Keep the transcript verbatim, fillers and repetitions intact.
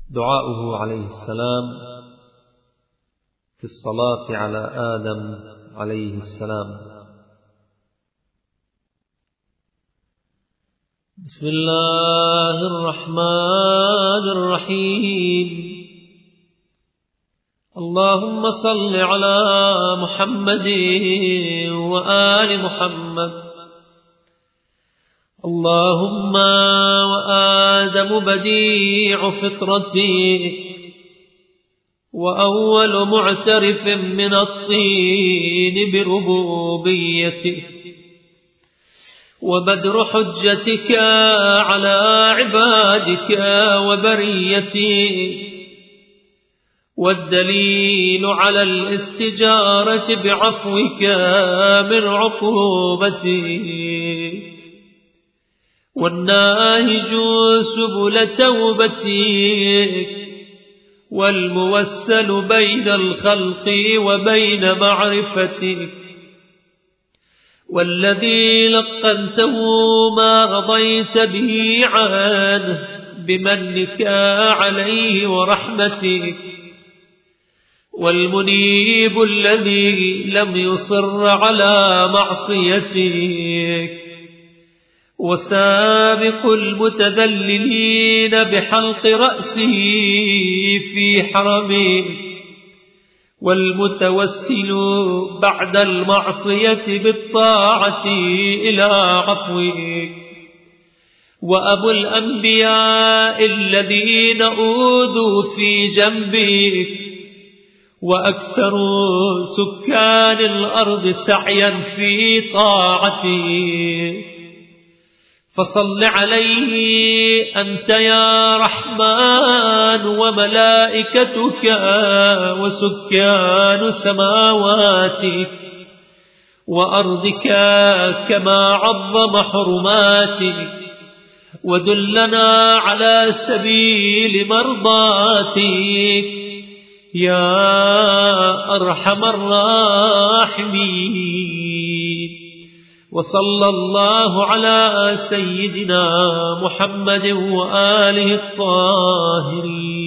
دعاؤه عليه السلام في الصلاة على آدم عليه السلام. بسم الله الرحمن الرحيم. اللهم صل على محمد وآل محمد. اللهم وآدم بديع فطرتك وأول معترف من الطين بربوبيتك وبدر حجتك على عبادك وبريتك والدليل على الاستجارة بعفوك من عقوبتك والناهج سبل توبتك والموسل بين الخلق وبين معرفتك والذي لقنته ما رضيت به عنه بمنك عليه ورحمتك والمنيب الذي لم يصر على معصيتك وسابق المتذللين بحلق رأسه في حرمه والمتوسل بعد المعصية بالطاعة إلى عفوك وأبو الأنبياء الذين أوذوا في جنبك وأكثر سكان الأرض سعيا في طاعتك فصل عليه أنت يا رحمن وملائكتك وسكان سماواتك وأرضك كما عظم حرماتك ودلنا على سبيل مرضاتك يا أرحم الراحمين. وصلى الله على سيدنا محمد وآله الطاهرين.